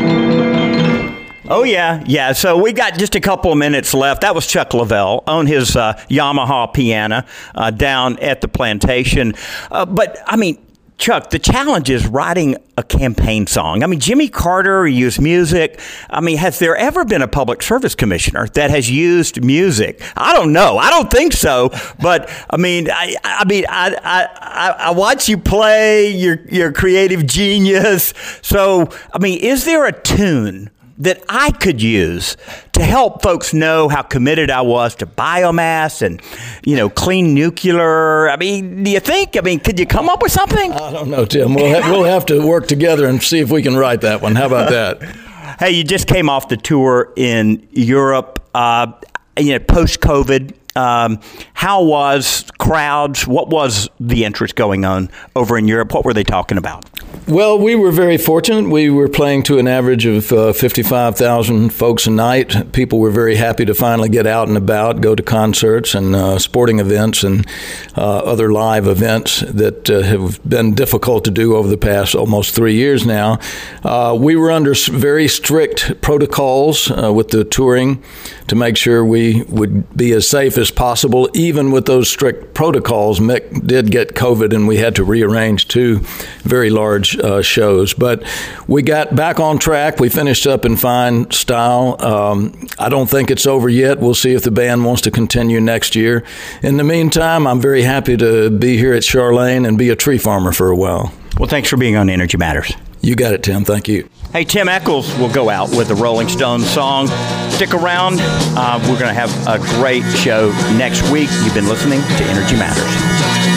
yeah, yeah. So we got just a couple of minutes left. That was Chuck Leavell on his uh, Yamaha piano uh, down at the plantation. Uh, but, I mean, Chuck, the challenge is writing a campaign song. I mean, Jimmy Carter used music. I mean, has there ever been a public service commissioner that has used music? I don't know. I don't think so. But I mean, I, I mean, I, I, I watch you play. You're, you're a creative genius. So, I mean, is there a tune that I could use to help folks know how committed I was to biomass and, you know, clean nuclear? I mean, do you think? I mean, could you come up with something? I don't know, Tim. We'll have, we'll have to work together and see if we can write that one. How about that? Hey, you just came off the tour in Europe, uh, you know, post-COVID. Um, how was crowds? What was the interest going on over in Europe? What were they talking about? Well, we were very fortunate. We were playing to an average of uh, fifty-five thousand folks a night. People were very happy to finally get out and about, go to concerts and uh, sporting events and uh, other live events that uh, have been difficult to do over the past almost three years now. Uh, we were under very strict protocols uh, with the touring to make sure we would be as safe as possible. Even with those strict protocols, Mick did get COVID and we had to rearrange two very large uh, shows. But we got back on track. We finished up in fine style. Um, I don't think it's over yet. We'll see if the band wants to continue next year. In the meantime, I'm very happy to be here at Charlene and be a tree farmer for a while. Well, thanks for being on Energy Matters. You got it, Tim. Thank you. Hey, Tim Echols will go out with a Rolling Stones song. Stick around. Uh, we're going to have a great show next week. You've been listening to Energy Matters.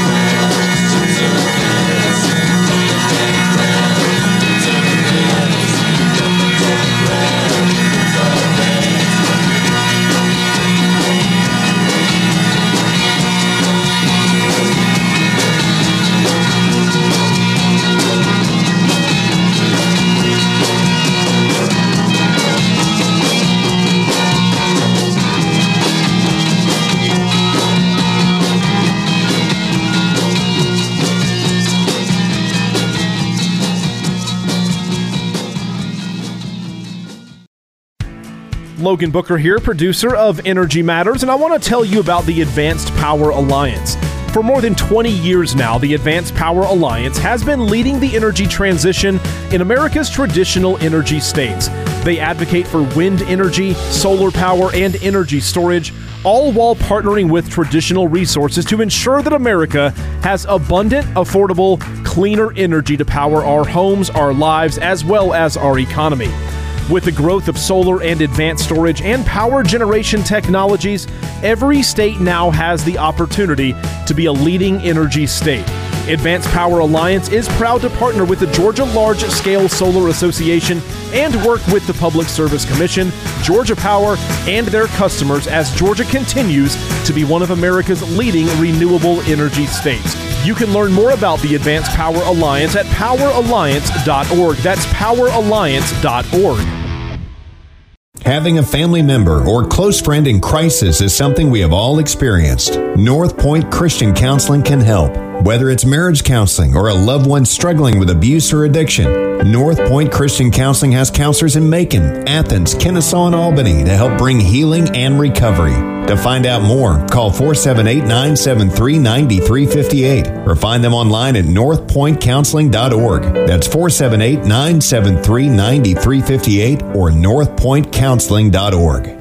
Logan Booker here, producer of Energy Matters, and I want to tell you about the Advanced Power Alliance. For more than twenty years now, the Advanced Power Alliance has been leading the energy transition in America's traditional energy states. They advocate for wind energy, solar power, and energy storage, all while partnering with traditional resources to ensure that America has abundant, affordable, cleaner energy to power our homes, our lives, as well as our economy. With the growth of solar and advanced storage and power generation technologies, every state now has the opportunity to be a leading energy state. Advanced Power Alliance is proud to partner with the Georgia Large Scale Solar Association and work with the Public Service Commission, Georgia Power, and their customers as Georgia continues to be one of America's leading renewable energy states. You can learn more about the Advanced Power Alliance at power alliance dot org. That's power alliance dot org. Having a family member or close friend in crisis is something we have all experienced. North Point Christian Counseling can help. Whether it's marriage counseling or a loved one struggling with abuse or addiction, North Point Christian Counseling has counselors in Macon, Athens, Kennesaw, and Albany to help bring healing and recovery. To find out more, call four seven eight, nine seven three, nine three five eight or find them online at north point counseling dot org. That's four seven eight, nine seven three, nine three five eight or north point counseling dot org.